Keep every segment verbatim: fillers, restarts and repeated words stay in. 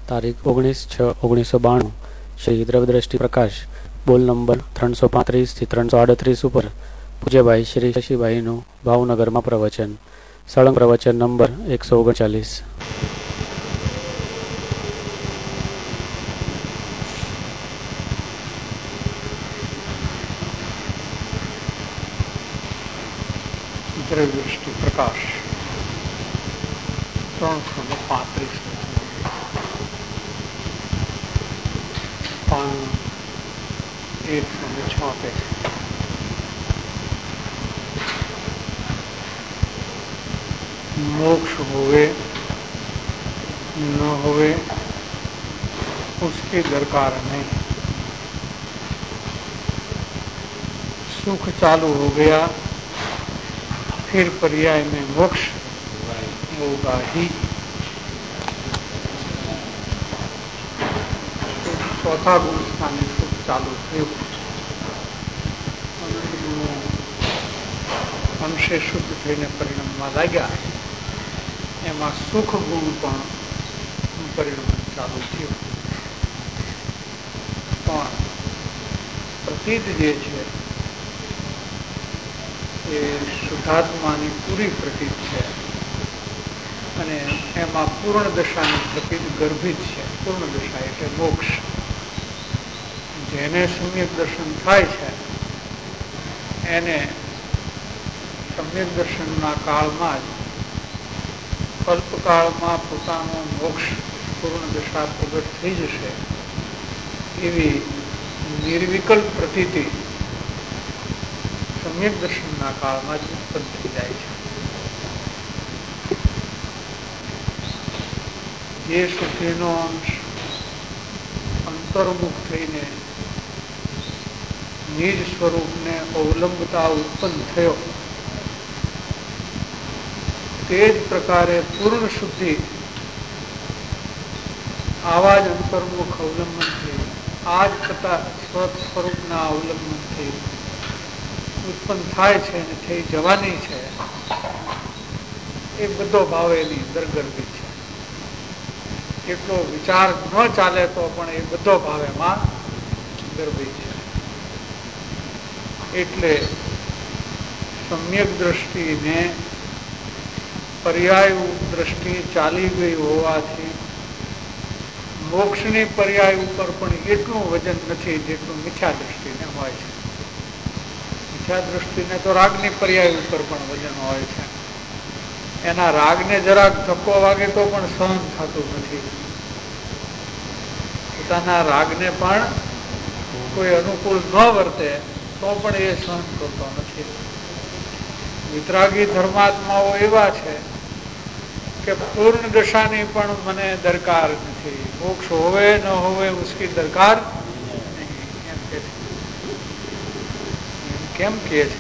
તારીખ ઓગણીસ છ ઓગણીસો બાણું શ્રી દ્રવ્યદ્રષ્ટિ પ્રકાશ બોલ નંબર ત્રણસો પાંત્રીસ થી ત્રણસો આડત્રીસ ઉપર પૂજ્યભાઈ શ્રી શશીભાઈનું ભાવનગરમાં પ્રવચન. સળંગ પ્રવચન નંબર એકસો ઓગણચાલીસ. દ્રવ્યદ્રષ્ટિ પ્રકાશ ત્રણસો ને પાંત્રીસ એકસો ને છોતેર. मोक्ष होवे न होवे उसकी दरकार नहीं. सुख चालू हो गया फिर पर्याय में मोक्ष होगा ही. चौथा गुण स्थाने सुख चालू थયું. અંશે શુદ્ધ થઈને પરિણામમાં લાગ્યા એમાં સુખ ગુણ પણ પરિણામ ચાલુ થયું. પણ પ્રતીત જે છે એ શુદ્ધાત્માની પૂરી પ્રતીત છે અને એમાં પૂર્ણ દશાની પ્રતીત ગર્ભિત છે. પૂર્ણ દશા એટલે મોક્ષ. જેને સમ્યક દર્શન થાય છે એને સમ્યક દર્શનના કાળમાં જ કલ્પકાળમાં પોતાનો મોક્ષ પૂર્ણ દશા પ્રગટ થઈ જશે એવી નિર્વિકલ્પ પ્રતીતિ સમ્યક દર્શનના કાળમાં જ ઉત્પન્ન થઈ જાય છે. જે શુદ્ધિનો અંશ અંતર્મુખ થઈને નિજ સ્વરૂપને અવલંબતા ઉત્પન્ન થયો તે જ પ્રકારે પૂર્ણ શુદ્ધિ આવા જ અંતર્મુખ અવલંબનથી આ જ કથા સ્વરૂપના અવલંબનથી ઉત્પન્ન થાય છે અને થઈ જવાની છે. એ બધો ભાવ એની અંદર ગર્ભિત છે. એટલો વિચાર ન ચાલે તો પણ એ બધો ભાવ એમાં ગર્ભિત છે. એટલે સમ્યક દ્રષ્ટિને પર્યાય દ્રષ્ટિ ચાલી ગઈ હોવાથી મોક્ષની પર્યાય ઉપર પણ એટલું વજન નથી જેટલું મિથ્યા દ્રષ્ટિને હોય છે. મિથ્યા દ્રષ્ટિને તો રાગની પર્યાય ઉપર પણ વજન હોય છે. એના રાગને જરાક ધક્કો વાગે તો પણ સહન થતું નથી. પોતાના રાગને પણ કોઈ અનુકૂળ ન વર્તે તો પણ એ સહન કરતો નથી. વિતરાગી ધર્માત્માઓ એવા છે કે પૂર્ણ દશાની પણ મને દરકાર નથી. મોક્ષ હોવે ન હોવે ઉસકી દરકાર નહીં એમ કે કેમ કે છે.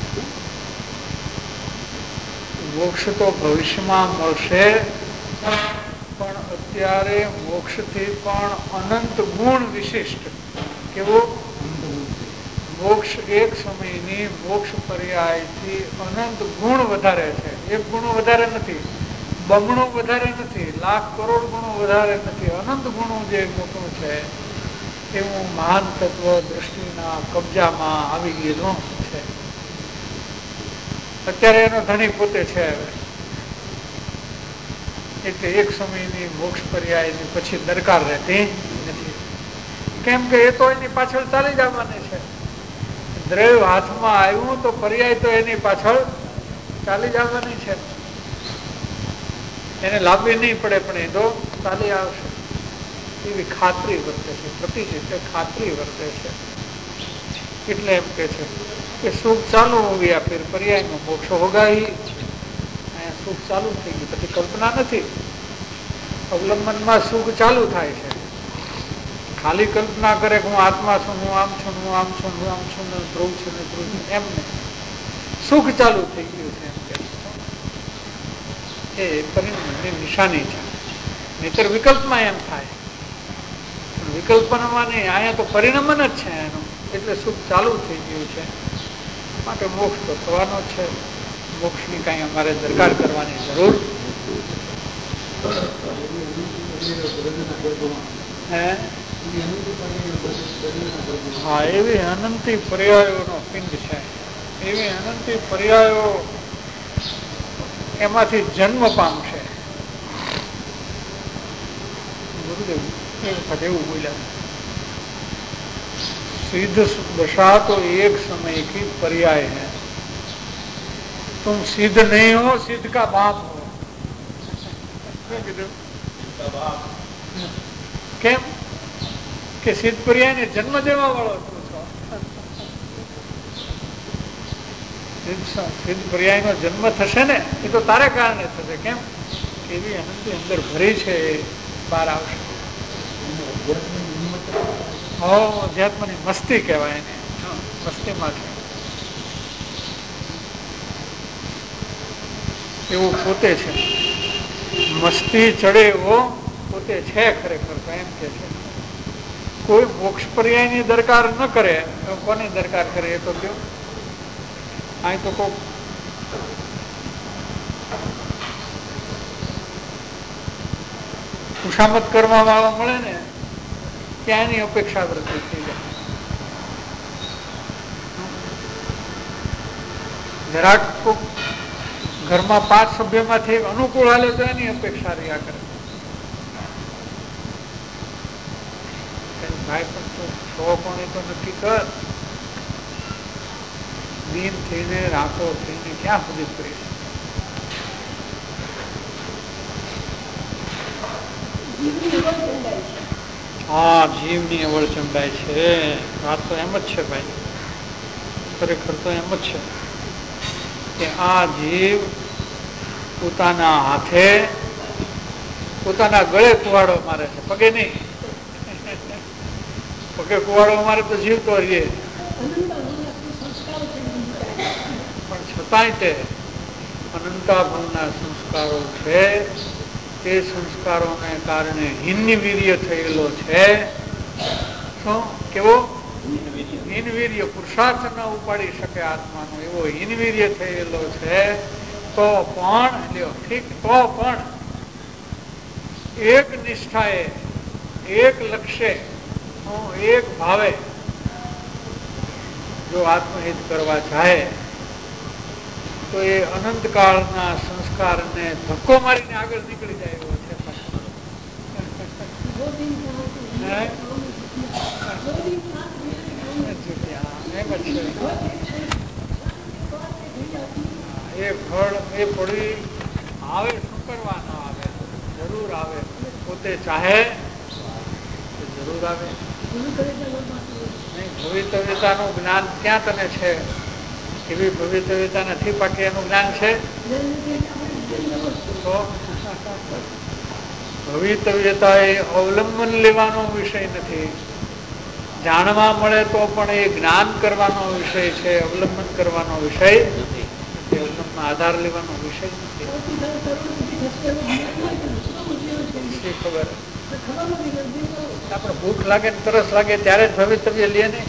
મોક્ષ તો ભવિષ્યમાં મળશે પણ અત્યારે મોક્ષથી પણ અનંત ગુણ વિશિષ્ટ. કેવો મોક્ષ એક સમયની મોક્ષ પર્યાયથી અનંત ગુણ વધારે છે. એક ગુણો વધારે નથી, બમણું વધારે નથી, લાખ કરોડ ગુણો વધારે નથી. અનંત ગુણો જે મોટું છે એવું મહાન તત્વ દ્રષ્ટિના કબજામાં આવી ગયેલું છે. અત્યારે એનો ધણી પોતે છે. એટલે એક સમયની મોક્ષ પર્યાયની પછી દરકાર રહેતી નથી. કેમ કે એ તો એની પાછળ ચાલી જવાની છે. દ્રવ્ય હાથમાં આવ્યું તો પર્યાય તો એની પાછળ ચાલી જવાની છે. એને લાંબી નહીં પડે પણ એ તો ચાલી આવશે એવી ખાતરી વર્તે છે. પ્રતિજ એટલે ખાતરી વર્તે છે. એટલે એમ કે છે કે સુખ ચાલુ હો ગયા ફિર પર્યાયમાં મોક્ષ હોગા હી. અહીંયા સુખ ચાલુ થઈ ગયું પછી કલ્પના નથી. અવલંબનમાં સુખ ચાલુ થાય છે. ખાલી કલ્પના કરે કે હું આત્મા છું, હું આમ છું, હું આમ છું, હું આમ છું, ધ્રુવ છું ને ધ્રુવ છું, એમ નહીં. સુખ ચાલુ થઈ ગયું છે એમ કે એ પરિણામની નિશાની છે. નહીતર વિકલ્પમાં એમ થાય. વિકલ્પમાં નહીં, અહીંયા તો પરિણમન જ છે એનું. એટલે સુખ ચાલુ થઈ ગયું છે માટે મોક્ષ તો થવાનો છે. મોક્ષની કાંઈ અમારે દરકાર કરવાની જરૂર હે હા, એવી અનંતી પર્યાયોનો પિંડ છે. એવી અનંતી પર્યાયો એમાંથી જન્મ પામશે. ગુરુદેવ એ વખત એવું બોલ્યા, सिद्ध दशा तो एक समय की पर्याय है, तुम सिद्ध नहीं हो, सिद्ध का बाप हो. કેમ કે સિદ્ધ પર્યાય ને જન્મ દેવા વાળો તું છો. સિદ્ધ પર્યાય નો જન્મ થશે ને એ તો તારે કારણે થશે. કેમ એવી અનંતી અંદર ભરી છે, બહાર આવશે. અધ્યાત્મની મસ્તી કહેવાય એને, મસ્તીમાં છે એવું પોતે છે. મસ્તી ચડે એવો પોતે છે ખરેખર તો એમ કે છે. કોઈ મોક્ષ પર્યાયની દરકાર ન કરે, કોની દરકાર કરે એ તો કયો. અહીં તો કોઈ ખુશામત કરવા વાળા મળે ને ત્યાં એની અપેક્ષા વૃત્તિ થઈ જાય. જરાક ઘરમાં પાંચ સભ્યમાંથી અનુકૂળ હાલે તો એની અપેક્ષા રહ્યા કરે. ભાઈ પણ તો છો પણ એ તો નક્કી કર. દિન થઈને રાતો થઈને ક્યાં સુધી કરી શકે. હા, જીવની અવળ ચંડાય છે. વાત તો એમ જ છે ભાઈ, ખરેખર તો એમ જ છે કે આ જીવ પોતાના હાથે પોતાના ગળે કુવાડો મારે છે, પગે નહીં. પગે કુવાડો મારે તો જીવ તો રહીએ, પણ છતાંય તે અનંતાભાવના સંસ્કારો છે. તે સંસ્કારોને કારણે હિન્નવીર્ય થયેલો છે. શું કેવો હિન્નવીર્ય? પુરુષાર્થ ન ઉપાડી શકે આત્માનો એવો હિન્નવીર્ય થયેલો છે. તો પણ ઠીક, તો પણ એક નિષ્ઠાએ, એક લક્ષ્ય, એક ભાવે જો આત્મહિત કરવા જાય તો એ અનંતકાળના સંસ્કારને ધક્કો મારીને આગળ નીકળી જાય એવો છે. એ ફળ એ પડી આવે, શું કરવા ન આવે? જરૂર આવે. પોતે ચાહે જરૂર આવે. ભવિતવ્યતાનું જ્ઞાન ક્યાં તને છે? એવી ભવિતવ્યતા નથી પાકી એનું જ્ઞાન છે. તો ભવિતવ્યતા એ અવલંબન લેવાનો વિષય નથી. જાણવા મળે તો પણ એ જ્ઞાન કરવાનો વિષય છે, અવલંબન કરવાનો વિષય નથી. અવલંબન આધાર લેવાનો વિષય નથી. ખબર આપણે ભૂખ લાગે ને તરસ લાગે ત્યારે જ ભવિતવ્ય લે ને.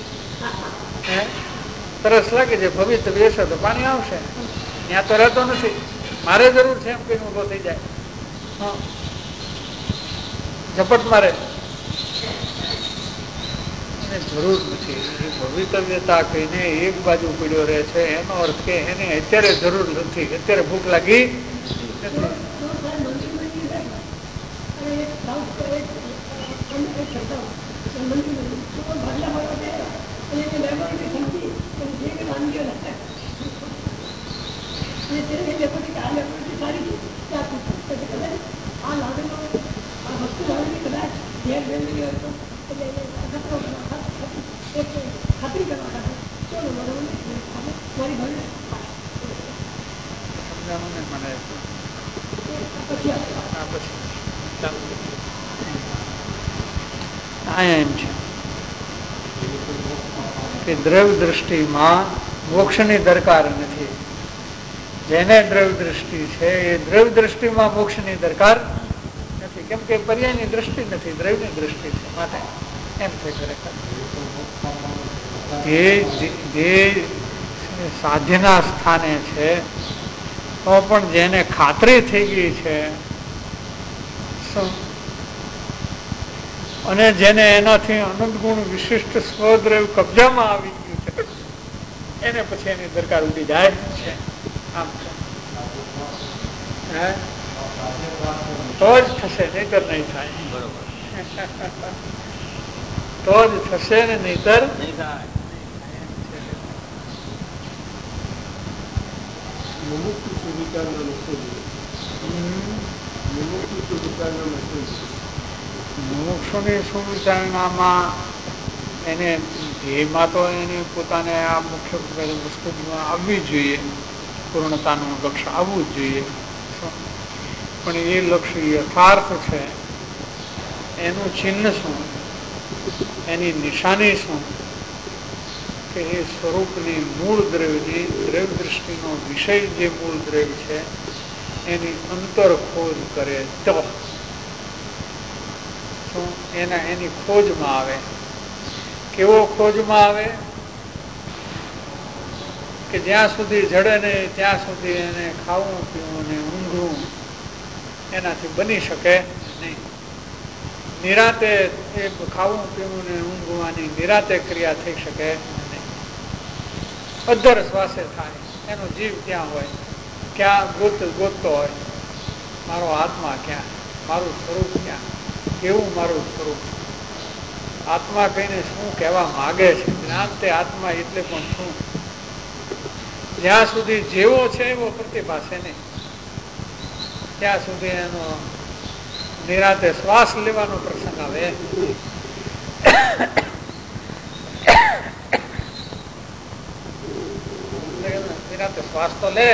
તરસ લાગે છે, ભવિતવ્ય હશે તો પાણી આવશે. ત્યાં તો રહેતો નથી. મારે જરૂર છે એમ કઈ ઉભો થઈ જાય, ઝપટ મારે. જરૂર નથી. એ ભવિતવ્યતા કહીને એક બાજુ પીડ્યો રહે છે. એનો અર્થ કે એને અત્યારે જરૂર નથી, અત્યારે ભૂખ લાગી નથી. એમ છે કે દ્રવ્ય દ્રષ્ટિમાં મોક્ષની દરકાર નથી. જેને દ્રવ્ય દ્રષ્ટિ છે એ દ્રવ્ય દ્રષ્ટિમાં મોક્ષની દરકાર નથી. કેમ કે પર્યાયની દ્રષ્ટિ નથી, દ્રવ્યની દ્રષ્ટિ છે. માટે એમ થઈ ખરેખર જે સાધ્યના સ્થાને છે તો પણ જેને ખાતરી થઈ ગઈ છે અને જેને એનાથી અનંત ગુણ વિશિષ્ટ સ્વદ્રવ્ય કબજામાં આવી ગયું છે એને પછી એની દરકાર ઉડી જાય છે. આમ તો જ થશે, નહીતર નહીં થાય. તો જ થશે ને નહીતર નહીં થાય. મુમુક્ષુની સુવિચારણામાં એને ધ્યેયમાં તો એને પોતાને આ મુખ્ય વસ્તુમાં આવવી જોઈએ, પૂર્ણતાનું લક્ષ્ય આવવું જ જોઈએ. પણ એ લક્ષ્ય યથાર્થ છે એનું ચિહ્ન શું, એની નિશાની શું, કે એ સ્વરૂપની મૂળ દ્રવ્યની દ્રવ્ય દૃષ્ટિનો વિષય જે મૂળ દ્રવ્ય છે એની અંતર ખોજ કરે તો શું એના એની ખોજમાં આવે. કેવો ખોજમાં આવે કે જ્યાં સુધી જડે ને ત્યાં સુધી એને ખાવું પીવું ને ઊંઘવું એનાથી બની શકે નહીં. નિરાતે એ ખાવું પીવું ને ઊંઘવાની નિરાતે ક્રિયા થઈ શકે નહીં. અધર શ્વાસે થાય એનો જીવ ક્યાં હોય, ક્યાં ગોત ગોતતો હોય મારો આત્મા ક્યાં, મારું સ્વરૂપ ક્યાં, કેવું મારું સ્વરૂપ, આત્મા કહીને શું કહેવા માગે છે, જ્ઞાન તે આત્મા એટલે પણ શું. જ્યાં સુધી જેવો છે એવો પ્રતિભાસે નહીં ત્યાં સુધી એનો નિરાતે શ્વાસ લેવાનો પ્રસંગ આવે. નિરાતે શ્વાસ તો લે,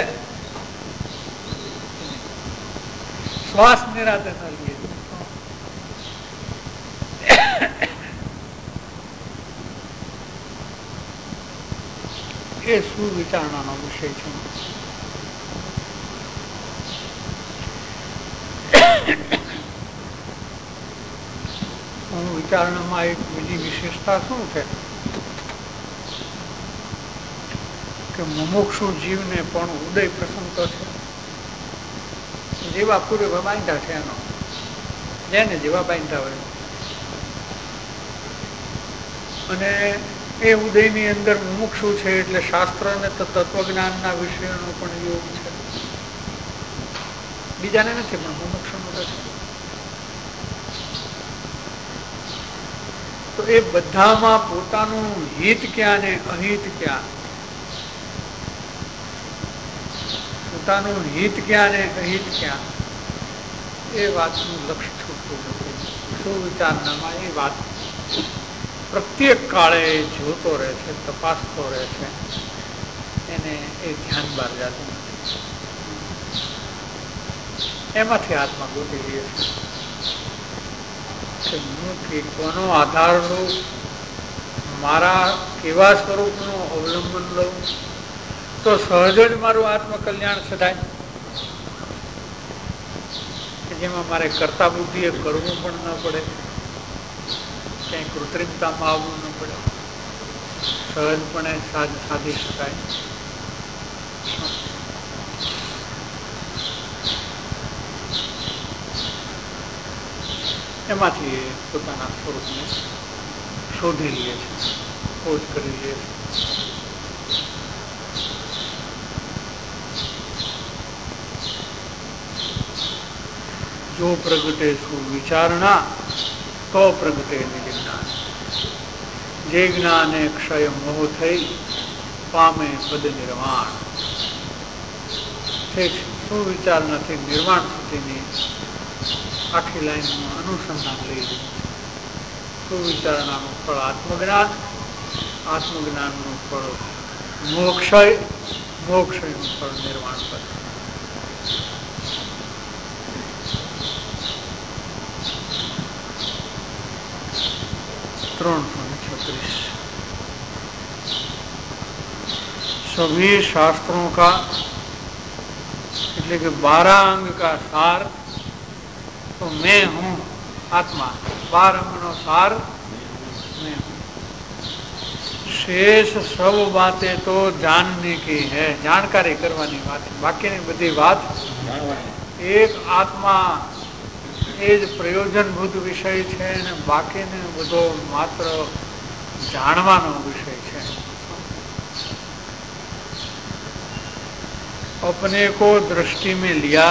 શ્વાસ નિરાતે ન લે એ સુવિચારણાનો વિષય છે. વિચારણામાં એક બીજી વિશેષતા શું છે કે મુમુક્ષુ જીવને પણ ઉદય પ્રસંગ તો છે. જેવા પૂર્વ બાંધ્યા છે એનો, જેને જેવા બાંધ્યા હોય, અને એ ઉદયની અંદર મુમુક્ષુ છે એટલે શાસ્ત્ર અને તત્વજ્ઞાનના વિષયોનો પણ યોગ છે. બીજાને નથી પણ મુમુક્ષુનો તો છે. તો એ બધામાં પોતાનું હિત ક્યાં ને અહિત ક્યાં, પોતાનું હિત ક્યાં ને અહિત ક્યાં એ વાતનું લક્ષ્ય છૂટતું નથી. સુવિચારણામાં એ વાત પ્રત્યેક કાળે જોતો રહે છે, તપાસતો રહે છે, એને એ ધ્યાન બહાર જતું નથી. એમાંથી આત્મા ગોતી લે છે કે કોનો આધાર લઉં, મારા કેવા સ્વરૂપનું અવલંબન લઉં તો સહજ જ મારું આત્મકલ્યાણ સદાય, જેમાં મારે કરતા બુદ્ધિએ કરવું પણ ન પડે, ક્યાંય કૃત્રિમતામાં આવવું ન પડે, સહજપણે સાધી શકાય. એમાંથી પોતાના સ્વરૂપને શોધી લે છે, ખોજ કરી લે છે. જો પ્રગટે સુવિચારણા તો પ્રગટે નિજ જ્ઞાન, જે જ્ઞાને ક્ષય મોહ થઈ પામે પદ નિર્વાણ. સુવિચાર નથી નિર્વાણ સુધીની આખી લાઈનમાં અનુસંધાન લઈ લીધું. સુવિચારણાનું ફળ આત્મજ્ઞાન, આત્મજ્ઞાનનું ફળ મોક્ષય, મોક્ષયનું ફળ નિર્વાણ પદ. ત્રણસો ને छत्तीस सभी शास्त्रों का એટલે કે बारह अंग का सार तो मैं हूँ आत्मा. बारह अंग नो सार मैं हूँ. शेष सब बातें तो जानने की है, जानकारी करवानी बात, बाकी ની બધી વાત એક આત્મા એ જ પ્રયોજનભૂત વિષય છે અને બાકીને બધો માત્ર જાણવાનો વિષય છે. अपने को दृष्टि में लिया,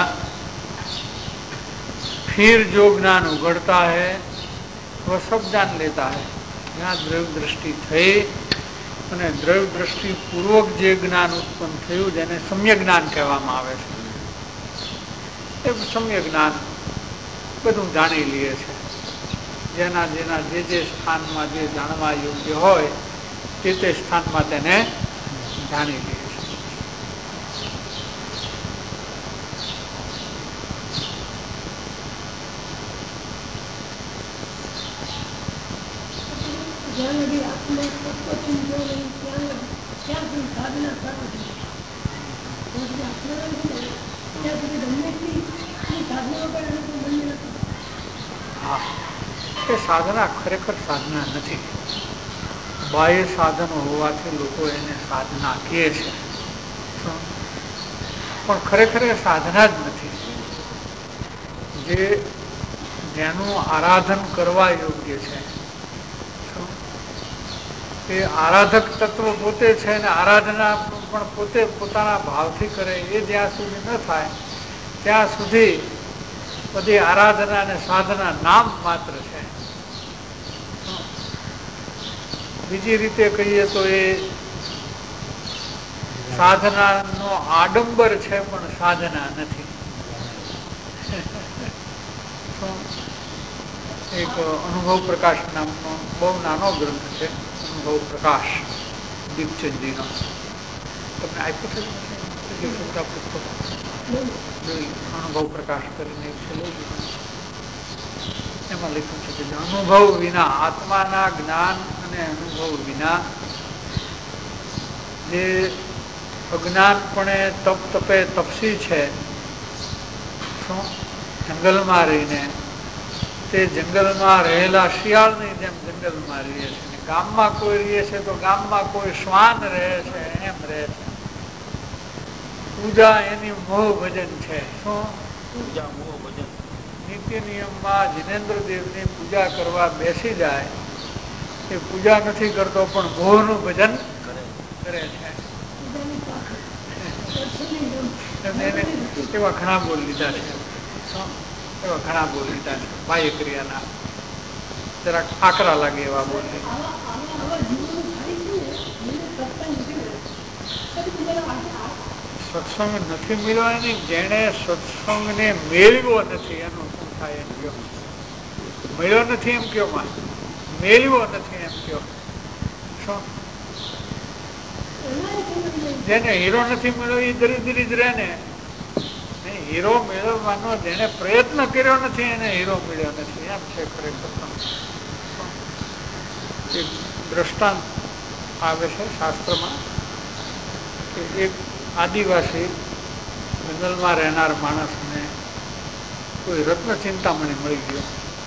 फिर जो ज्ञान उगड़ता है वह सब जान लेता है. જ્યાં દ્રવ્ય દ્રષ્ટિ થઈ અને દ્રવ્ય દ્રષ્ટિ પૂર્વક જે જ્ઞાન ઉત્પન્ન થયું જેને સમ્ય જ્ઞાન કહેવામાં આવે છે, એ સમ્ય જ્ઞાન બધું જાણી લે છે. જેના જેના જે જે સ્થાનમાં જે જાણવા યોગ્ય હોય તે તે સ્થાનમાં તેને જાણી લે. હા, એ સાધના ખરેખર સાધના નથી. બાહ્ય સાધનો હોવાથી લોકો એને સાધના કહે છે, પણ ખરેખર એ સાધના જ નથી. જે જેનું આરાધન કરવા યોગ્ય છે એ આરાધક તત્વ પોતે છે અને આરાધના પણ પોતે પોતાના ભાવથી કરે. એ જ્યાં સુધી ન થાય ત્યાં સુધી બધી આરાધના અને સાધના નામ માત્ર છે. બીજી રીતે કહીએ તો એ સાધનાનો આડંબર છે પણ સાધના નથી. એક અનુભવ પ્રકાશ નામનો બહુ નાનો ગ્રંથ છે, અનુભવ પ્રકાશ દીપચંદજીનો. તમને આપ્યું છે પુસ્તક? અનુભવ પ્રકાશ કરીને એમાં લખ્યું છે કે અનુભવ વિના, આત્માના જ્ઞાન અને અનુભવ વિના જે અજ્ઞાનપણે તપ તપે તપસી છે, જંગલમાં રહીને તે જંગલમાં રહેલા શિયાળની જેમ જંગલમાં રહે છે. ગામમાં કોઈ રહે છે તો ગામમાં કોઈ શ્વાન રહે છે એમ રહે છે. પૂજા એની મોહ ભજન છે. શું પૂજા? મોહ ભજન. નિત્ય નિયમમાં જીનેન્દ્ર દેવની પૂજા કરવા બેસી જાય, એ પૂજા નથી કરતો પણ મોહનું ભજન કરે છે. એવા ઘણા બોલ લીધા છે, એવા ઘણા બોલ લીધા છે. બાહ્ય ક્રિયાના જરાક આકરા લાગે એવા બોલ લીધા. સત્સંગ નથી મળ્યો એની, જેને સત્સંગને મેળવ્યો નથી એનું શું થાય એમ કયો? મળ્યો નથી એમ કયો, માં મેળવ્યો નથી એમ કયો. શું? જેને હીરો નથી મળ્યો એ દરિદ્રી જ રહે ને. હીરો મેળવવાનો જેને પ્રયત્ન કર્યો નથી એને હીરો મળ્યો નથી એમ છે ખરેખર. એક દ્રષ્ટાંત આવે છે શાસ્ત્રમાં કે એક આદિવાસી જંગલમાં રહેનાર માણસને કોઈ રત્ન ચિંતામણી મળી ગયો.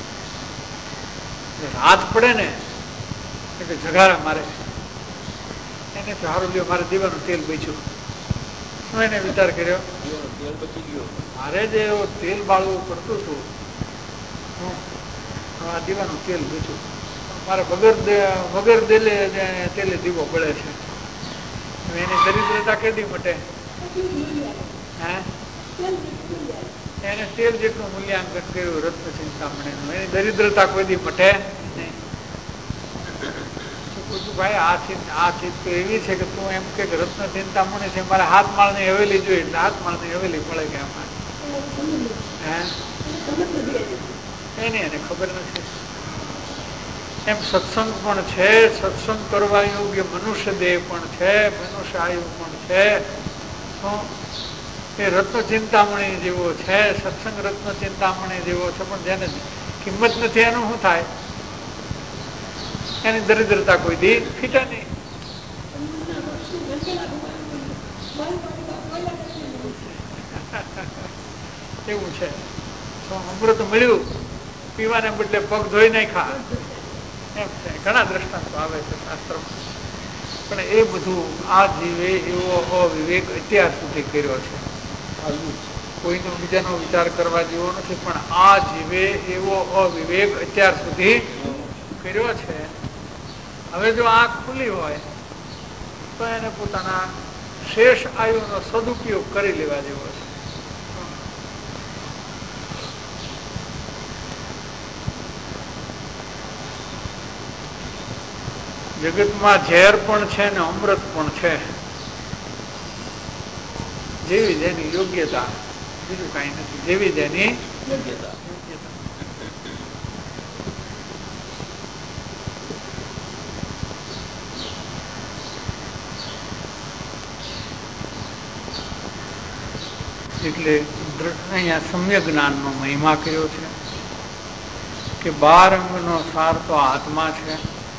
રાત પડે ને એટલે જગારા મારે, એને સારું લ્યો મારે દીવાનું તેલ બચ્યું. શું એને વિચાર કર્યો? તેલ બચી ગયો, મારે જે તેલ બાળવું પડતું હતું આ દીવાનું તેલ બચ્યું, મારે વગર વગર તેલે તેલે દીવો બળે છે. એની દરિદ્રતા કેદી મટે? હે, એને તેલ જેટલું મૂલ્યાંકન કર્યું રત્ન ચિંતામણીનું, એની દરિદ્રતા કોઈ દી મટે નહીં. ભાઈ આ ચીજ આ ચીજ તો એવી છે કે તું એમ કે રત્ન ચિંતામણી છે, મારે હાથ માળની હવેલી જોઈએ એટલે હાથ માળની હવેલી મળે કે આમાં? હે, એની એને ખબર નથી. એમ સત્સંગ પણ છે, સત્સંગ કરવા યોગ્ય મનુષ્ય દેહ પણ છે, મનુષ્ય આયુ પણ છે. એ રત્ન ચિંતામણી જેવો છે, સત્સંગ રત્ન ચિંતામણી જેવો છે, પણ જેને કિંમત નથી એનું શું થાય? એની દરિદ્રતા કોઈ દી ફીટે નહીં. એવું છે. અમૃત મળ્યું પીવાને બદલે પગ ધોઈ નાખ્યા એમ છે. ઘણા દ્રષ્ટાંતો આવે છે શાસ્ત્રમાં. પણ એ બધું આ જીવે એવો અવિવેક અત્યાર સુધી કર્યો છે. કોઈનો બીજાનો વિચાર કરવા જેવો નથી, પણ આ જીવે એવો અવિવેક અત્યાર સુધી કર્યો છે. હવે જો આંખ ખુલ્લી હોય તો એને પોતાના શેષ આયુનો સદુપયોગ કરી લેવા જેવો છે. જગતમાં ઝેર પણ છે ને અમૃત પણ છે, જેવી જેની યોગ્યતા, બીજું કઈ નથી. જેવી જેની યોગ્યતા. એટલે અહીંયા સમ્યક જ્ઞાનનો મહિમા કર્યો છે કે બાર અંગનો સાર તો આત્મા છે,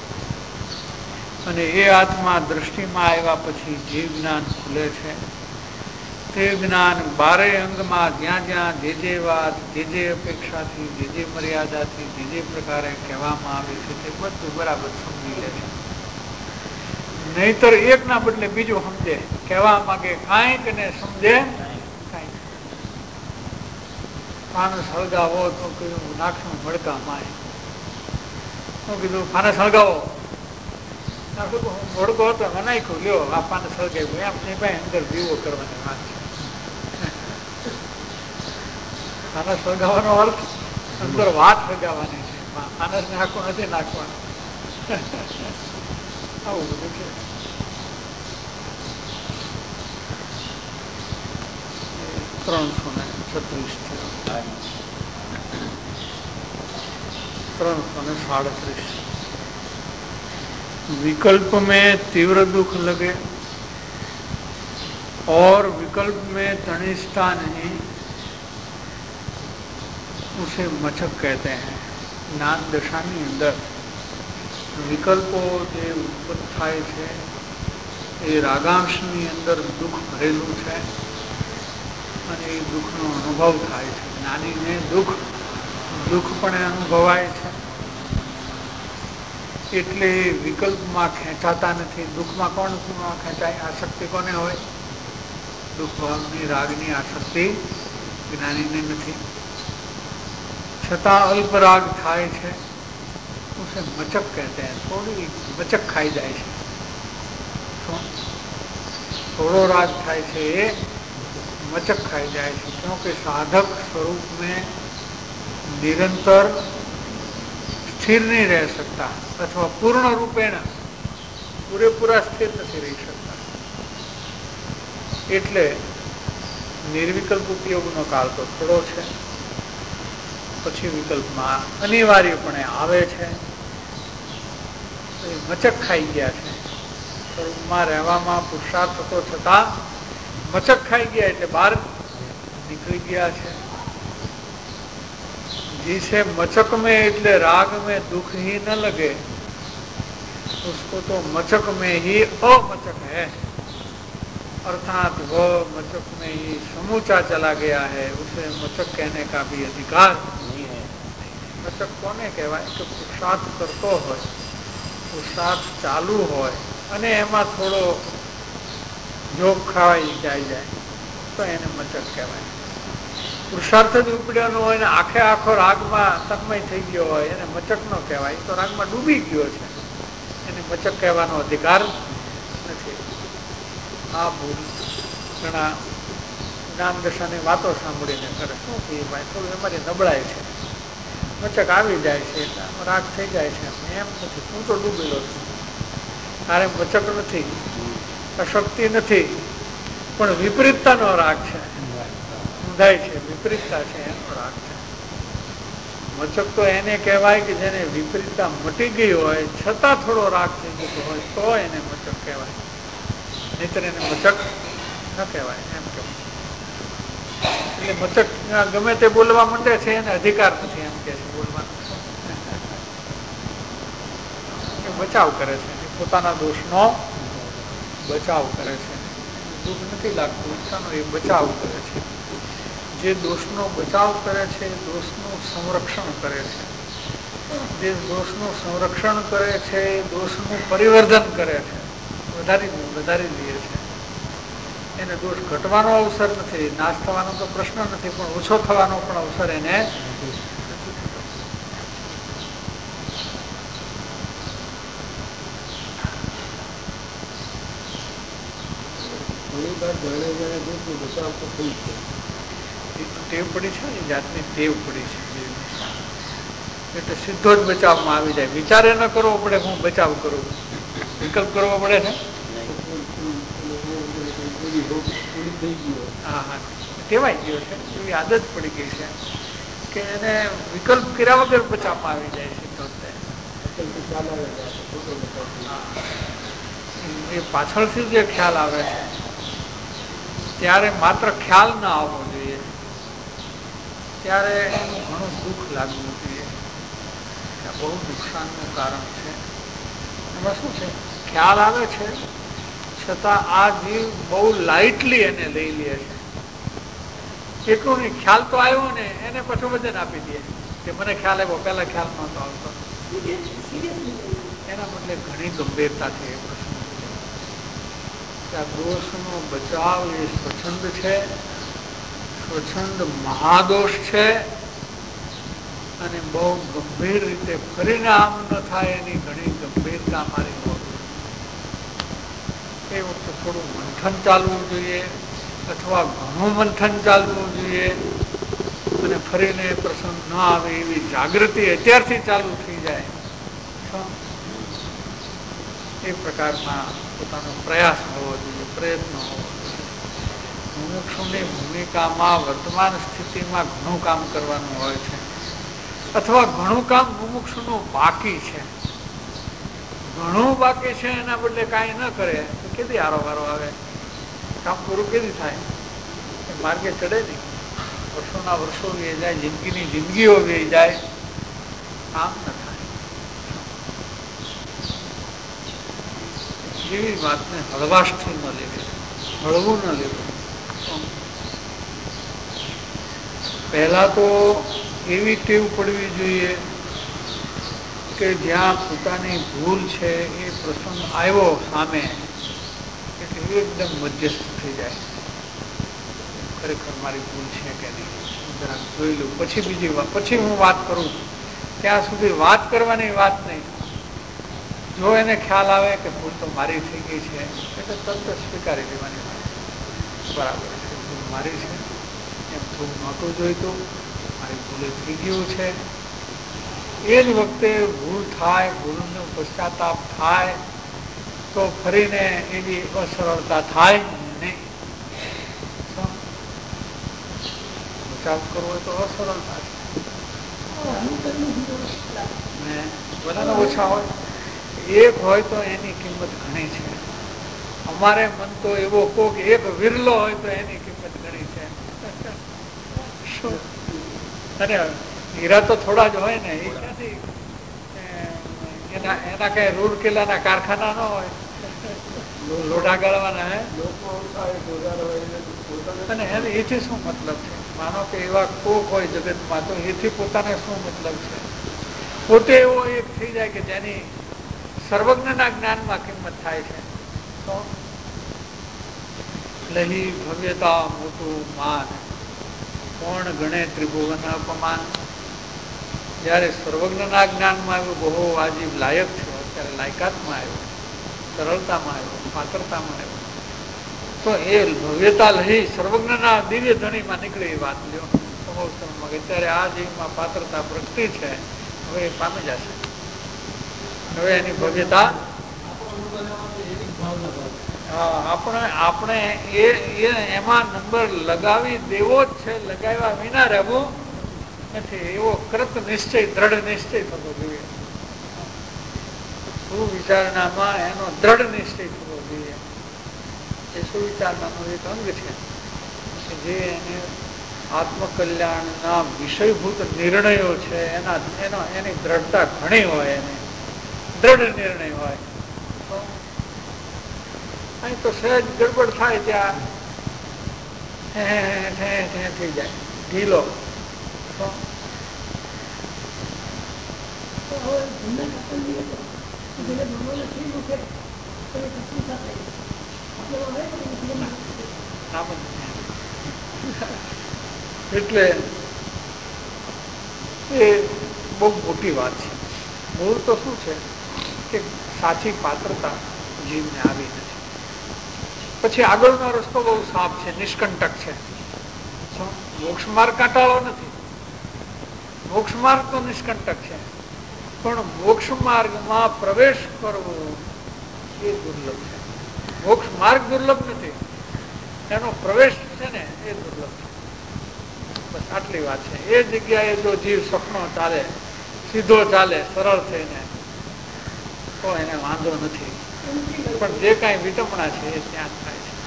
અને એ આત્મા દ્રષ્ટિમાં આવ્યા પછી જે જ્ઞાન ખુલે છે તે જ્ઞાન બારેય અંગમાં જ્યાં જ્યાં જે જે વાત, જે જે અપેક્ષાથી, જે જે મર્યાદાથી, જે જે પ્રકારે કહેવામાં આવે છે તે બધું બરાબર સમજી લે છે. નહીતર એક ના બદલે બીજું સમજે, કહેવા માંગે કાંઈક ને સમજે કાંઈક. ફાનસ હળગાવો તો કીધું નાખશું મડકા માય, હું કીધું ફાનસ હળગાવો, મોડકો હતો નાખ્યું, લ્યો આ ફાનસ હળગાવ્યું, એમ નહીં ભાઈ અંદર દીવો કરવાની વાત છે. ફાનસ હળગાવવાનો અર્થ અંદર વાત હળગાવવાની છે, ફાનસ ને આખું નથી નાખવાનું. આવું બધું છે. ત્રણસો ને છત્રીસ ત્રણસો ने साड़तीस विकल्प में तीव्र दुख लगे और विकल्प में तनिष्ठा नहीं, उसे मचक कहते हैं. ज्ञान दशाની અંદર વિકલ્પો જે ઉત્પન્ન થાય છે એ રાગાંશની અંદર દુઃખ ભરેલું છે, અને એ દુઃખનો અનુભવ થાય છે. જ્ઞાનીને દુઃખ દુઃખ પણ અનુભવાય છે, એટલે વિકલ્પમાં ખેંચાતા નથી. દુઃખમાં કોણ ખેંચાય? આસક્તિ કોને હોય? દુઃખ ભાવની, રાગની આસક્તિ જ્ઞાનીને નથી. છતાં અલ્પ રાગ થાય છે, ઉસે મચક કહેતે हैं. થોડી મચક ખાઈ જાય છે, થોડો રાગ થાય છે એ मचक खाई जाए, क्योंकि साधक स्वरूप में निरंतर स्थिर नहीं रह सकता, अथवा पूर्ण रूपेण पूरेपूरा स्थिर नहीं रही सकता. એટલે નિર્વિકલ્પ ઉપયોગનો કાળ તો થોડો છે, પછી વિકલ્પમાં અનિવાર્યપણે આવે છે. મચક ખાઈ ગયા છે, સ્વરૂપમાં રહેવામાં પુરુષાર્થ થતો છતાં मचक खाई गया એટલે बाहर निकल गया है. जिसे मचक में એટલે राग में दुख ही न लगे, उसको तो मचक में ही अमचक है, अर्थात वह मचक में ही समूचा चला गया है. उसे मचक कहने का भी अधिकार नहीं है. मचक कोने कहेवाय? कि पुरुषार्थ करतो होय, पुरुषार्थ चालू होय અને એમાં થોડો જોગ ખાવાઈ જાય જાય તો એને મચક કહેવાય. પુરુષાર્થ જ ઉપડ્યો હોય ને આખે આખો રાગમાં તન્મય થઈ ગયો હોય એને મચક ન કહેવાય, તો રાગમાં ડૂબી ગયો છે, એને મચક કહેવાનો અધિકાર નથી. આ ભૂલ ઘણા જ્ઞાન દશાની વાતો સાંભળીને કરે, શું કહીએ ભાઈ થોડું અમારી નબળાઈ છે, મચક આવી જાય છે રાગ થઈ જાય છે. એમ નથી, હું તો ડૂબેલો છું, તારે મચક નથી, અશક્તિ નથી, પણ વિપરીતતાનો રાગ છે, ઊંધાઈ છે, વિપરીતતા છે, એનો રાગ છે. મચક તો એને કહેવાય કે જેને વિપરીતતા મટી ગઈ હોય છતાં થોડો રાગ થઈ જતો હોય તો એને મચક કહેવાય, નહીતર એને મચક ન કહેવાય. એમ કહેવાય. એટલે મચક ગમે તે બોલવા માંડે છે એને અધિકાર નથી, એમ કે છે બોલવાનો. બચાવ કરે છે, પોતાના દોષનો બચાવ કરે છે. દુઃખ નથી લાગતું ઈચ્છાનો, એ બચાવ કરે છે. જે દોષનો બચાવ કરે છે, દોષનું સંરક્ષણ કરે છે. જે દોષનું સંરક્ષણ કરે છે, દોષનું પરિવર્ધન કરે છે, વધારી વધારી લે છે. એને દોષ ઘટવાનો અવસર નથી, નાશ થવાનો તો પ્રશ્ન નથી, પણ ઓછો થવાનો પણ અવસર એને ટેવ પડી છે ને, જાતની ટેવ પડી છે, એટલે સીધો જ બચાવમાં આવી જાય. વિચારે ન કરવો પડે હું બચાવ કરું, વિકલ્પ કરવો પડે છે. હા હા ટેવાઈ ગયો છે, એવી આદત પડી ગઈ છે કે એને વિકલ્પ કર્યા વગર બચાવમાં આવી જાય છે. એ પાછળથી જે ખ્યાલ આવે છે ત્યારે માત્ર ખ્યાલ ના આવવો જોઈએ, ત્યારે એનું ઘણું દુઃખ લાગવું જોઈએ. આ બહુ નુકસાનનું કારણ છે. એમાં શું છે, ખ્યાલ આવે છે છતાં આ જીવ બહુ લાઇટલી એને લઈ લે છે. એટલું નહીં, ખ્યાલ તો આવ્યો ને એને પછી વજન આપી દે કે મને ખ્યાલ આવ્યો, પેલા ખ્યાલ નહોતો આવતો. એના બદલે ઘણી ગંભીરતાથી એ પ્રશ્ન આ દોષનો બચાવ એ સ્વચ્છંદ છે, સ્વચ્છંદ મહાદોષ છે, અને બહુ ગંભીર રીતે ફરીને આમ ન થાય એની ઘણી ગંભીરતા મારી હોવી. એ વખતે થોડું મંથન ચાલવું જોઈએ, અથવા ઘણું મંથન ચાલવું જોઈએ, અને ફરીને પ્રસંગ ન આવે એવી જાગૃતિ અત્યારથી ચાલુ થઈ જાય, એ પ્રકારના પોતાનો પ્રયાસ હોવો જોઈએ, પ્રયત્ન હોવો જોઈએ. મુમુક્ષુની ભૂમિકામાં વર્તમાન સ્થિતિમાં ઘણું કામ કરવાનું હોય છે, અથવા ઘણું કામ મુમુક્ષુનું બાકી છે. ઘણું બાકી છે એના બદલે કાંઈ ન કરે તો કેદી આરો વારો આવે, કામ પૂરું કેદી થાય? માર્ગે ચડે નહીં. વર્ષોના વર્ષો વે જાય, જિંદગીની જિંદગીઓ વે જાય, કામ ન થાય. એવી વાતને હળવાશથી ન લેવી, હળવું ન લેવું. પહેલા તો એવી ટેવ પડવી જોઈએ કે જ્યાં પોતાની ભૂલ છે એ પ્રસંગ આવ્યો સામે એટલે એકદમ મધ્યસ્થ થઈ જાય. ખરેખર મારી ભૂલ છે કે નહીં, જરાક જોઈ લઉં, પછી બીજી વાત, પછી હું વાત કરું. ત્યાં સુધી વાત કરવાની વાત નહીં. જો એને ખ્યાલ આવે કે ભૂલ તો મારી થઈ ગઈ છે એટલે તરત સ્વીકારી લેવાની વાત, બરાબર છે, ભૂલ મારી છે, એમ ભૂલ નહોતું જોઈતું, મારી ભૂલે થઈ ગયું છે. એ જ વખતે ભૂલ થાય, ભૂલનો પશ્ચાતાપ થાય તો ફરીને એવી અસરળતા થાય નહીં. બચાવ કરવો હોય તો અસરળતા છે, બધાને ઓછા હોય. એક હોય તો એની કિંમત ઘણી છે. અમારે મન તો એવો કોક એક વિરલો હોય તો એની કિંમત ઘણી છે. શું અને હીરા તો થોડા જ હોય ને, એ ક્યાંથી એના એના કઈ રૂરકેલાના કારખાના ન હોય, લોઢા ગાળવાના હે. અને એને એથી શું મતલબ છે? માનો કે એવા કોક હોય જગતમાં, તો એથી પોતાને શું મતલબ છે? પોતે એવો એક થઈ જાય કે જેની સર્વજ્ઞના જ્ઞાનમાં કિંમત થાય છે. તો લહી ભવ્યતા મોટું માન, કોણ ગણે ત્રિભુવન અપમાન. જયારે સર્વજ્ઞના જ્ઞાનમાં આવ્યું, બહુ વાજીબ લાયક થયો, ત્યારે લાયકાતમાં આવ્યો, સરળતામાં આવ્યો, પાત્રતામાં આવ્યો, તો એ ભવ્યતા લહી સર્વજ્ઞના દિવ્ય ધણીમાં નીકળે એ વાત લ્યો. સમોસરમાં અત્યારે આ જીવમાં પાત્રતા પ્રગતિ છે, હવે એ પામી જશે. હવે એની ભવ્યતા આપણે આપણે એ એમાં નંબર લગાવી દેવો જ છે, લગાવ્યા વિના રહેવું નથી. એવો કૃત નિશ્ચય, દ્રઢ નિશ્ચય થવો જોઈએ. સુવિચારણામાં એનો દ્રઢ નિશ્ચય થવો જોઈએ. એ સુવિચારણાનો એક અંગ છે કે જે એને આત્મકલ્યાણના વિષયભૂત નિર્ણયો છે એના એનો એની દ્રઢતા ઘણી હોય, એને દ્રઢ નિર્ણય હોય. અહીં તો સહેજ ગડબડ થાય ત્યાં થઈ જાય ઢીલો. નામ જ નથી. એટલે એ બહુ મોટી વાત છે. મૂળ તો શું છે કે સાચી પાત્રતા જીવને આવી નથી. પછી આગળનો રસ્તો બહુ સાફ છે, નિષ્કંટક છે. મોક્ષ માર્ગ કાંટાળો નથી, મોક્ષ માર્ગ તો નિષ્કંટક છે, પણ મોક્ષ માર્ગમાં પ્રવેશ કરવો એ દુર્લભ છે. મોક્ષ માર્ગ દુર્લભ નથી, એનો પ્રવેશ છે ને એ દુર્લભ છે. બસ આટલી વાત છે. એ જગ્યાએ જો જીવ સપનો ચાલે, સીધો ચાલે, સરળ થઈને, તો એને વાંધો નથી. પણ જે કાંઈ વિટમણા છે એ ત્યાં થાય છે.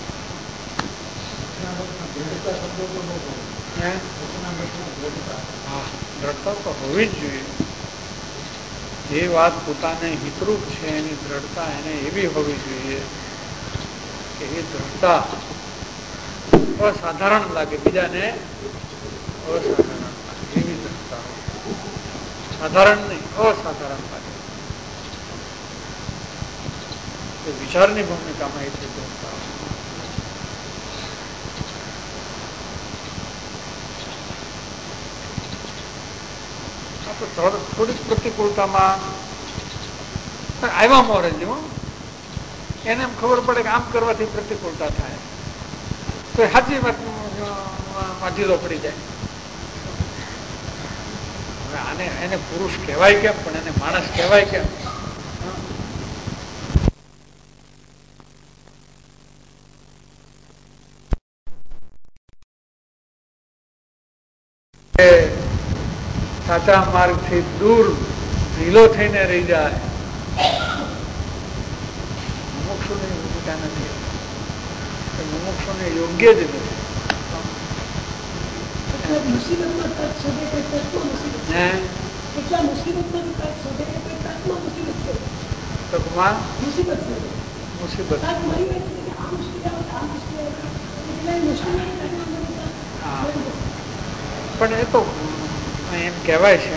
હા, દ્રઢતા તો હોવી જ જોઈએ. જે વાત પોતાને હિતરૂપ છે એની દ્રઢતા એને એવી હોવી જોઈએ કે એ દ્રઢતા અસાધારણ લાગે, બીજાને અસાધારણ લાગે એવી દ્રઢતા. સાધારણ નહીં, અસાધારણ લાગે. વિચારની ભૂમિકામાં એટલી દ્રઢતા. થોડીક પ્રતિકૂળતામાં આવ્યા મોરે જો એને એમ ખબર પડે કે આમ કરવાથી પ્રતિકૂળતા થાય તો સાચી વાતમાં ઢીલો પડી જાય. આને એને પુરુષ કહેવાય કેમ, પણ એને માણસ કહેવાય કેમ? સાચા માર્ગ થી દૂર ઢીલો થઈને રહી જાય. મુમુક્ષુની ભૂમિકા નથી, મુમુક્ષુને યોગ્ય જ નથી. મુસીબત પણ એ તો એમ કહેવાય છે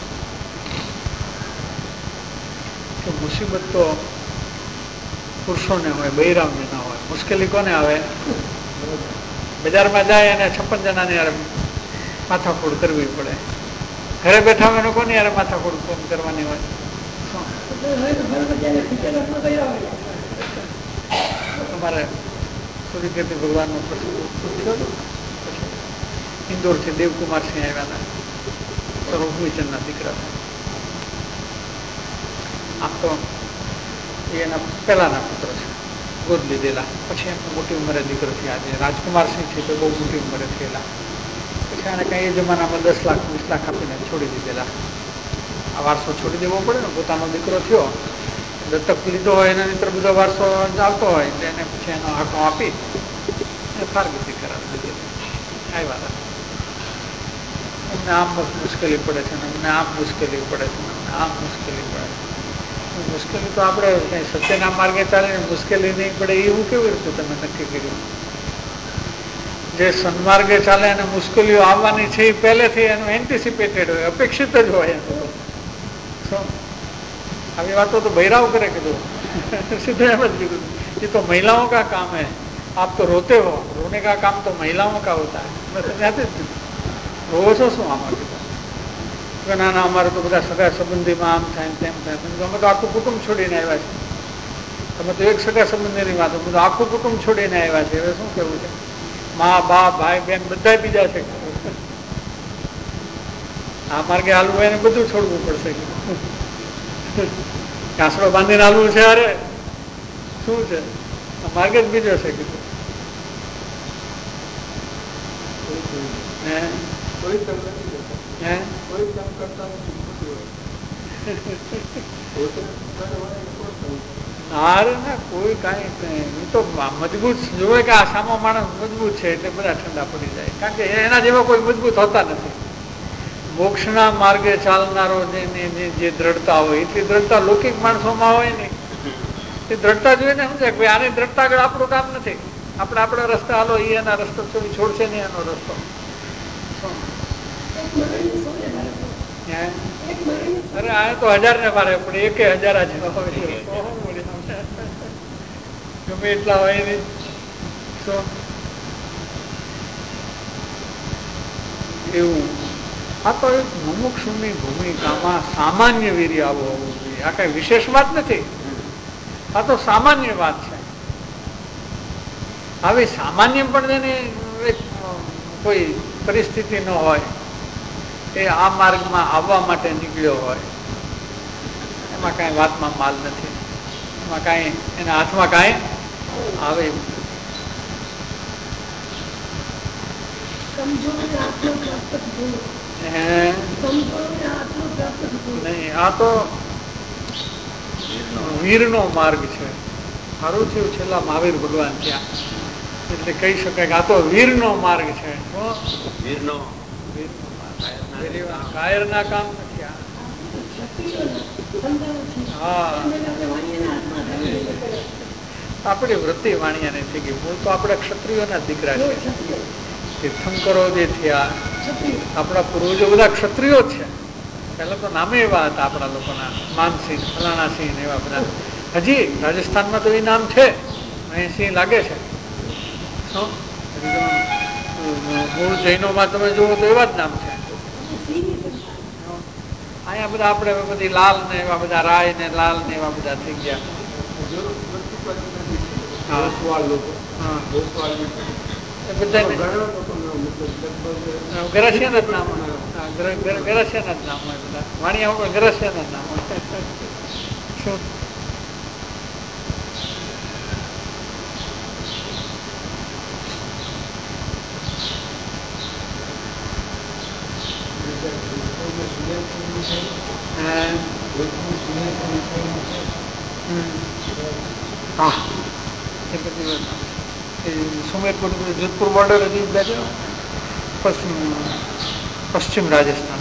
કે મુસીબત તો પુરુષોને હોય, બૈરામને ના હોય. મુશ્કેલી કોને આવે? બજારમાં જાય અને છપ્પન જણાની યાર માથાકૂડ કરવી પડે. ઘરે બેઠા હોય કોની યાર માથાકૂડ કરવાની હોય? તમારે સૂર્યકીર્તિ ભગવાનનો પ્રસંગ ઇન્દોરથી દેવકુમાર સિંહ આવ્યા હતા, રોહિચંદના દીકરા. આમ તો એના પહેલાના પુત્ર છે, ગોદ લીધેલા. પછી એમ મોટી ઉંમરે દીકરો થયા. આજે રાજકુમાર સિંહ છે તો બહુ મોટી ઉંમરે થયેલા. પછી આને કઈ એ જમાનામાં દસ લાખ વીસ લાખ આપીને છોડી દીધેલા. આ વારસો છોડી દેવો પડે ને. પોતાનો દીકરો થયો, દત્તક લીધો હોય એના મિત્ર બધો વારસો આવતો હોય એટલે એને પછી એનો હાકો આપી ફારગતી કરાવી દીધી. આવ્યા હતા. અમને આમ મુશ્કેલી પડે છે, અમને આમ મુશ્કેલી પડે છે, અમને આમ મુશ્કેલી પડે છે. મુશ્કેલી તો આપણે કઈ સત્યના માર્ગે ચાલે ને મુશ્કેલી નહીં પડે એવું કેવી રીતે તમે નક્કી કર્યું? જે સન્માર્ગે ચાલે અને મુશ્કેલીઓ આવવાની છે એ પહેલેથી એનું એન્ટિસિપેટેડ હોય, અપેક્ષિત જ હોય. આવી વાતો તો બૈરાવ કરે કીધું, સીધું એમ જ કીધું ये तो महिलाओं का काम है, आप तो रोते हो, रोने का काम तो महिलाओं का होता है. मैं समझाते રોવો છો શું? આમાં કીધું ના ના અમારે તો બધા સગા સંબંધીમાં આમ થાય તેમ થાય. અમે તો આખું કુટુંબ છોડીને આવ્યા છે. તમે તો એક સગા સંબંધીની વાત, બધું આખું કુટુંબ છોડીને આવ્યા છે. હવે શું કેવું છે? મા બાપ ભાઈ બહેન બધા બીજા છે. આ માર્ગે હાલવું હોય એને બધું છોડવું પડશે. કાસડો બાંધીને હાલવું છે. અરે શું છે? માર્ગે જ બીજો છે. કીધું કોઈ કામ કરતા અરે ના કોઈ કાંઈ તો મજબૂત જોવે કે આ સામો માણસ મજબૂત છે એટલે બધા ઠંડા પડી જાય. કારણ કે એના જેવા કોઈ મજબૂત હોતા નથી. મોક્ષના માર્ગે ચાલનારો જે દ્રઢતા હોય એટલી દ્રઢતા લૌકિક માણસોમાં હોય ને. એ દ્રઢતા જોઈને સમજાય કે ભાઈ આની દ્રઢતા આગળ આપણું કામ નથી. આપણે આપણા રસ્તા હાલો, એ એના રસ્તો છોડશે નહીં એનો રસ્તો. અરે આ તો હજાર ને મારે પણ એક હજાર જેવા હોય ગમે એટલા હોય નહીં. એવું. આ તો એક મુમુક્ષુની ભૂમિકામાં સામાન્ય વીર્ય આવો હોવું જોઈએ. આ કઈ વિશેષ વાત નથી, આ તો સામાન્ય વાત છે. હવે સામાન્ય પણ એને કોઈ પરિસ્થિતિ ન હોય, એ આ માર્ગમાં આવવા માટે નીકળ્યો હોય, એમાં કાંઈ વાતમાં માલ નથી, એમાં કાંઈ એના હાથમાં કાંઈ આવે એવું નહીં. આ તો વીરનો માર્ગ છે. સારું થયું છેલ્લા મહાવીર ભગવાન ત્યાં, એટલે કહી શકાય કે આ તો વીરનો માર્ગ છે. વીરનો કાયર ના કામ નથી. હા, આપણી વૃત્તિ વાણિયા નથી ગઈ. મૂળ તો આપણે ક્ષત્રિયોના દીકરા છે. તીર્થંકરો જે થયા, આપણા પૂર્વજો બધા ક્ષત્રિયો છે. પહેલા તો નામે એવા હતા આપણા લોકોના, માનસિંહ, ફલાણા સિંહ એવા બધા. હજી રાજસ્થાનમાં તો એ નામ છે, અહીં સિંહ લાગે છે. મૂળ જૈનોમાં તમે જુઓ તો એવા જ નામ છે. અહીંયા બધા આપણે બધી લાલ ને એવા બધા રાય ને લાલ ને એવા બધા થઈ ગયા. ગરાસિયાના જ નામ, ગરાસિયાના જ નામ હોય બધા. વાણિયા ઉપર ગરાસિયાના જ નામ હોય. શું સુમેરપુર જોધપુર બોર્ડર હજી બેઠો, પશ્ચિમ પશ્ચિમ રાજસ્થાન.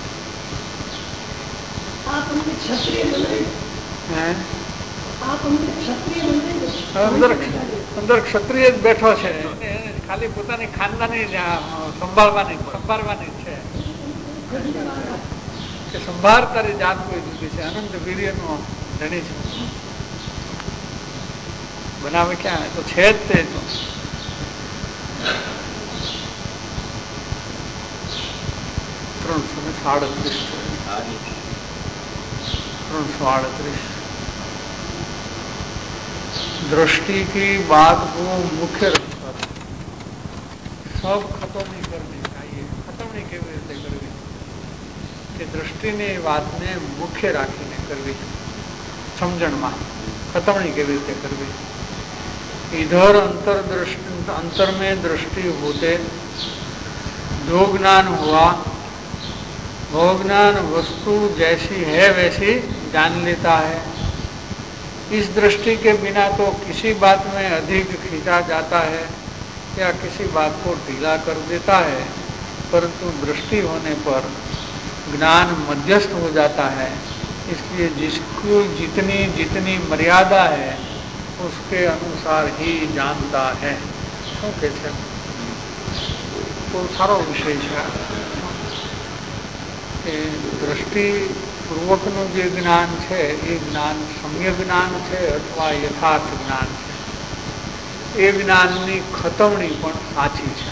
અંદર ક્ષત્રિય જ બેઠો છે, ખાલી પોતાની ખાનદાની સંભાળવાની સંભાળવાની છે કે સંભાળ તારી જાત કોઈ જુદી છે. અનંત વીર્ય નો ધણી છે. બનાવે ક્યાં તો છે જ તે. ત્રણસો ને સાડત્રીસ ત્રણસો आड़तीस दृष्टि की बात को मुख्य रखकर सब खतमनी करनी चाहिए. खतमनी કેવી રીતે કરવી કે દ્રષ્ટિની વાતને મુખ્ય રાખીને કરવી. સમજણમાં खतमनी કેવી રીતે કરવી. इधर अंतर दृष्टि अंतर में दृष्टि होते जो ज्ञान हुआ वो ज्ञान वस्तु जैसी है वैसी जान लेता है. इस दृष्टि के बिना तो किसी बात में अधिक खींचा जाता है या किसी बात को ढीला कर देता है, परंतु दृष्टि होने पर ज्ञान मध्यस्थ हो जाता है. इसलिए जिसको जितनी जितनी मर्यादा है उसके अनुसार ही जानता है. શું કે છે? બહુ સારો વિષય છે કે દ્રષ્ટિ પૂર્વકનું જે જ્ઞાન છે એ જ્ઞાન સમ્યક જ્ઞાન છે અથવા યથાર્થ જ્ઞાન છે. એ જ્ઞાનની ખતમણી પણ સાચી છે.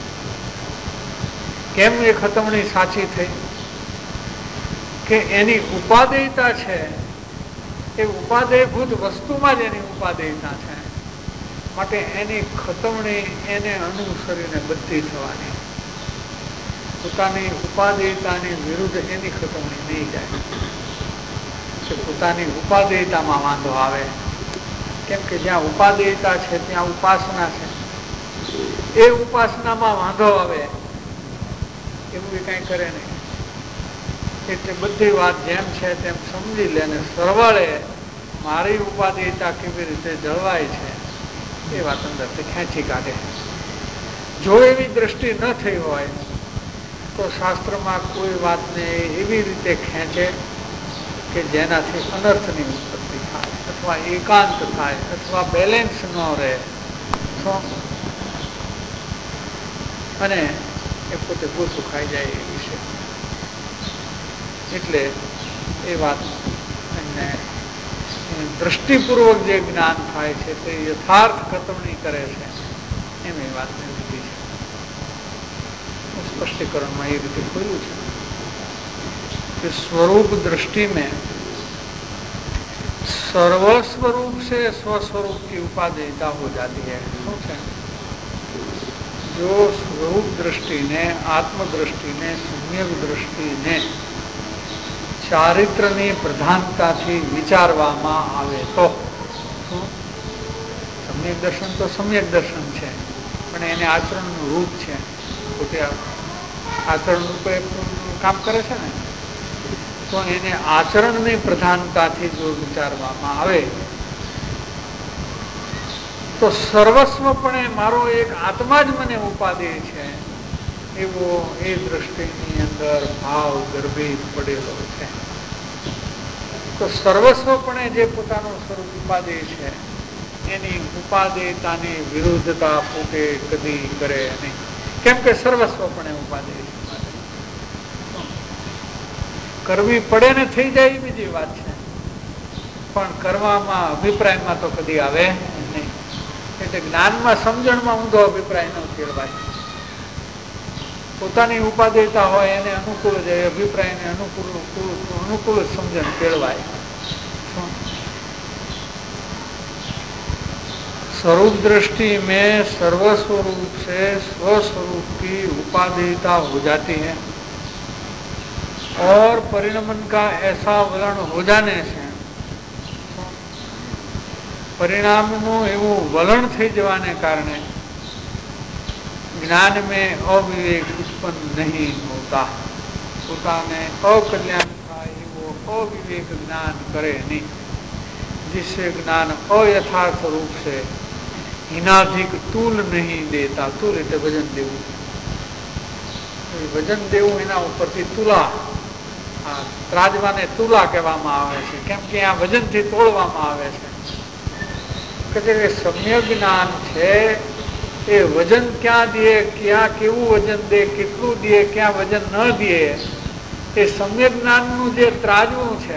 કેમ એ ખતમણી સાચી થઈ? કે એની ઉપાદેયતા છે એ ઉપાદેયભૂત વસ્તુમાં જ એની ઉપાદેયતા છે. માટે એની ખતમણી એને અનુસરીને બધી થવાની. પોતાની ઉપાદેયતાની વિરુદ્ધ એની ખતમણી નહીં જાય. કે પોતાની ઉપાદેયતામાં વાંધો આવે. કેમ કે જ્યાં ઉપાદેયતા છે ત્યાં ઉપાસના છે. એ ઉપાસનામાં વાંધો આવે એવું એ કઈ કરે નહીં. એટલે બધી વાત જેમ છે તેમ સમજી લે ને સરવાળે મારી ઉપાદેયતા કેવી રીતે જળવાય છે એ વાત અંદરથી ખેંચી કાઢે. જો એવી દ્રષ્ટિ ન થઈ હોય તો શાસ્ત્રમાં કોઈ વાતને એવી રીતે ખેંચે કે જેનાથી અનર્થની ઉત્પત્તિ થાય અથવા એકાંત થાય અથવા બેલેન્સ ન રહે અને એ પોતે ભૂસું ખાઈ જાય એ વિશે. એટલે એ વાત એને દ્રષ્ટિપૂર્વક જે જ્ઞાન થાય છે તે યથાર્થ ખતમણી કરે છે એમ એ વાતને લીધી છે. स्पष्टीकरण में ये रीते खोलू है कि स्वरूप दृष्टि में सर्वस्वरूप से स्वस्वरूप की उपादेयता हो जाती है। जो स्वरूप दृष्टि ने आत्म दृष्टि ने सम्यक दृष्टि ने चारित्रनी प्रधानताથી વિચારવામાં આવે તો सम्यक दर्शन तो सम्यक दर्शन है પણ એને આચરણનું રૂપ છે પોતે આચરણ રૂપે કામ કરે છે ને તો એને આચરણની પ્રધાનતાથી જો વિચારવામાં આવે તો સર્વસ્વપણે મારો એક આત્મા જ મને ઉપાદેય છે એવો એ દૃષ્ટિની અંદર ભાવ ગર્ભિત પડેલો છે। તો સર્વસ્વપણે જે પોતાનું સ્વરૂપ ઉપાદેય છે એની ઉપાદેયતાની વિરુદ્ધતા પોતે કદી કરે નહીં, કેમ કે સર્વસ્વપણે ઉપાદેય છે। કરવી પડે ને થઈ જાય એ બીજી વાત છે, પણ કરવામાં અભિપ્રાયમાં તો કદી આવે નહીં। એટલે જ્ઞાનમાં સમજણમાં ઊંધો અભિપ્રાય ન કેળવાય। પોતાની ઉપાદેયતા હોય એને અનુકૂળ જ અભિપ્રાયને અનુકૂળ અનુકૂળ સમજણ કેળવાય। स्वरूप दृष्टि में सर्वस्वरूप से स्वस्वरूप की उपादेयता हो जाती है और परिणमन का ऐसा वलन हो जाने से परिणाम एवं वलन थी जवाने कारणे ज्ञान में अविवेक उत्पन्न नहीं होता। પોતાને અકલ્યાણ થાય એવો અવિવેક જ્ઞાન કરે નહીં, जिससे ज्ञान अयथार्थ रूप से हिनाधिक तूल नहीं देता। तूल એટલે વજન દેવું, વજન દેવું એના ઉપરથી તુલા, આ ત્રાજવાને તુલા કહેવામાં આવે છે, કેમ કે આ વજનથી તોડવામાં આવે છે। કે જે સમ્યક જ્ઞાન છે એ વજન ક્યાં દે, ક્યાં કેવું વજન દે, કેટલું દે, ક્યાં વજન ન દે, એ સમ્યક જ્ઞાનનું જે ત્રાજવું છે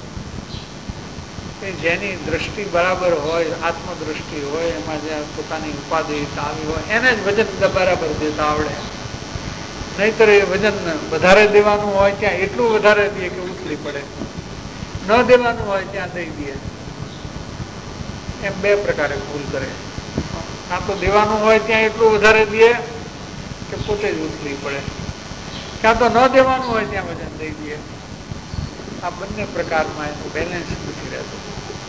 જેની દ્રષ્ટિ બરાબર હોય, આત્મદ્રષ્ટિ હોય, એમાં જે પોતાની ઉપાદેયતા આવી હોય એને જ વજન બરાબર દેતા આવડે। નહીતર એ વજન વધારે દેવાનું હોય ત્યાં એટલું વધારે દે કે ઉથલી પડે, ન દેવાનું હોય ત્યાં દઈ દે। એમ બે પ્રકારે ભૂલ કરે। કાં તો દેવાનું હોય ત્યાં એટલું વધારે દે કે પોતે જ ઉથલી પડે, કાં તો ન દેવાનું હોય ત્યાં વજન દઈ દે। આ બંને પ્રકારમાં એનું બેલેન્સ નથી રહેતું।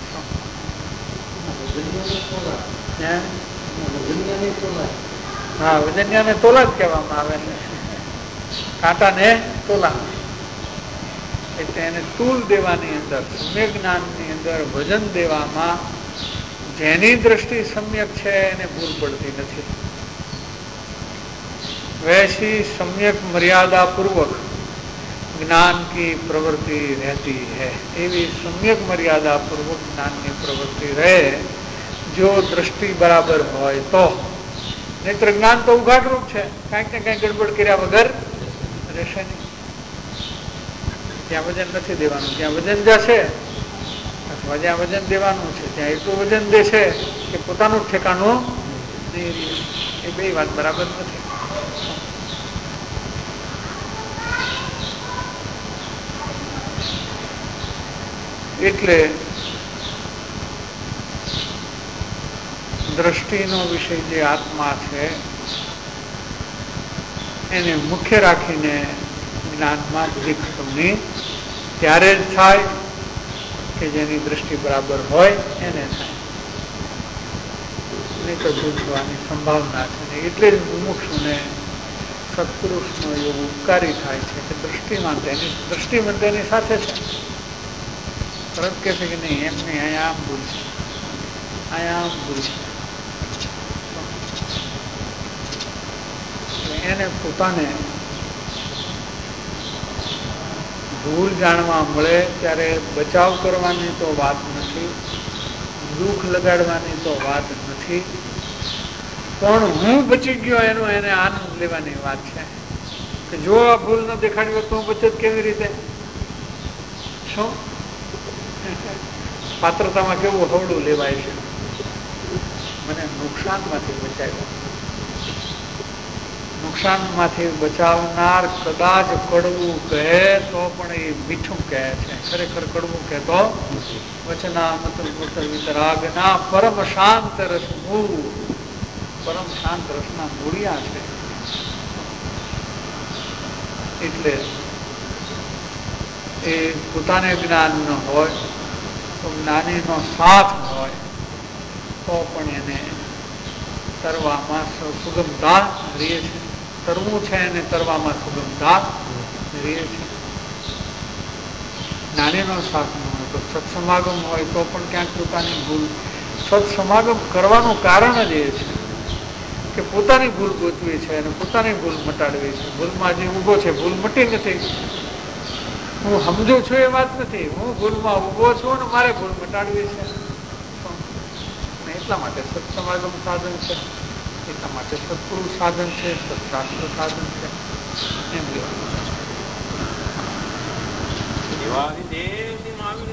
હા, વજનિયાને તોલા જ કહેવામાં આવે છે, કાંટાને તોલા। એટલે એને તૂલ દેવાની અંદર, સમ્યક જ્ઞાનની અંદર વજન દેવામાં જેની દ્રષ્ટિ સમ્યક છે એને ભૂલ પડતી નથી। वैसी सम्यक मर्यादा पूर्वक ज्ञान की प्रवृत्ति रहती है। एवी सम्यक मर्यादा पूर्वक ज्ञान की प्रवृत्ति रहे जो दृष्टि बराबर होय तो। नेत्र ज्ञान तो उघाट रूप है, कहीं ने कहीं गड़बड़ कर्या वगर रहेशे नहीं। ત્યાં વજન નથી દેવાનું, ત્યાં વજન જશે, અથવા જ્યાં વજન દેવાનું છે ત્યાં એટલું વજન દેશે કે પોતાનું ઠેકાણું નહીં રહે। એ બે વાત બરાબર નથી। એટલે દ્રષ્ટિનો વિષય જે આત્મા છે એને મુખ્ય રાખીને જ્ઞાનમાં વિકસવણી ત્યારે જ થાય કે જેની દ્રષ્ટિ બરાબર હોય એને થાય, નહીં તો જૂઠવાની સંભાવના છે। એટલે જ મુમુક્ષુને સત્પુરુષનો યોગ ઉપકારી થાય છે કે દ્રષ્ટિમાં તેની દ્રષ્ટિમાં તેની સાથે છે। તરત કહે છે કે નહીં એમ નહીં, અહીંયા આમ ભૂલ છે, અહીંયા આમ ભૂલ છે। એને પોતાને ભૂલ જાણવા મળે ત્યારે બચાવ કરવાની તો વાત નથી, દુઃખ લગાડવાની તો વાત નથી, પણ હું બચી ગયો એનો એને આનંદ લેવાની વાત છે કે જો આ ભૂલ ન દેખાડી તો બચત કેવી રીતે? શું પાત્રતામાં કેવું હવડું લેવાય છે, મને નુકસાનમાંથી બચાવ્યો, ન નુકસાનમાંથી બચાવનાર કદાચ કડવું કહે તો પણ એ મીઠું કહે છે, ખરેખર કડવું કહેતો વચનામૃત વિતરાગના પરમ શાંત રસ મૂળ, પરમ શાંત રસના મૂળિયા છે. એટલે એ પોતાને જ્ઞાન ન હોય તો જ્ઞાનીનો સાથ હોય તો પણ એને તરવામાં સુગમતા રહે છે. તરવું છે એને તરવામાં સુગમતા રહે છે. જ્ઞાનીનો સાથ ન હોય તો સત્સમાગમ હોય તો પણ ક્યાંક પોતાની ભૂલ, સત્સમાગમ કરવાનું કારણ જ એ છે કે પોતાની ભૂલ ગોતવી છે અને પોતાની ભૂલ મટાડવી છે. ભૂલમાં જે ઊભો છે ભૂલ મટી નથી, હું સમજુ છું એ વાત નથી, હું ભૂલમાં ઊભો છું ને મારે ભૂલ મટાડવી છે. એટલા માટે સત્સમાગમ સાધન છે, એટલા માટે સત્પુરુષ સાધન છે, સત્શાસ્ત્ર સાધન છે. એમ લેવાનું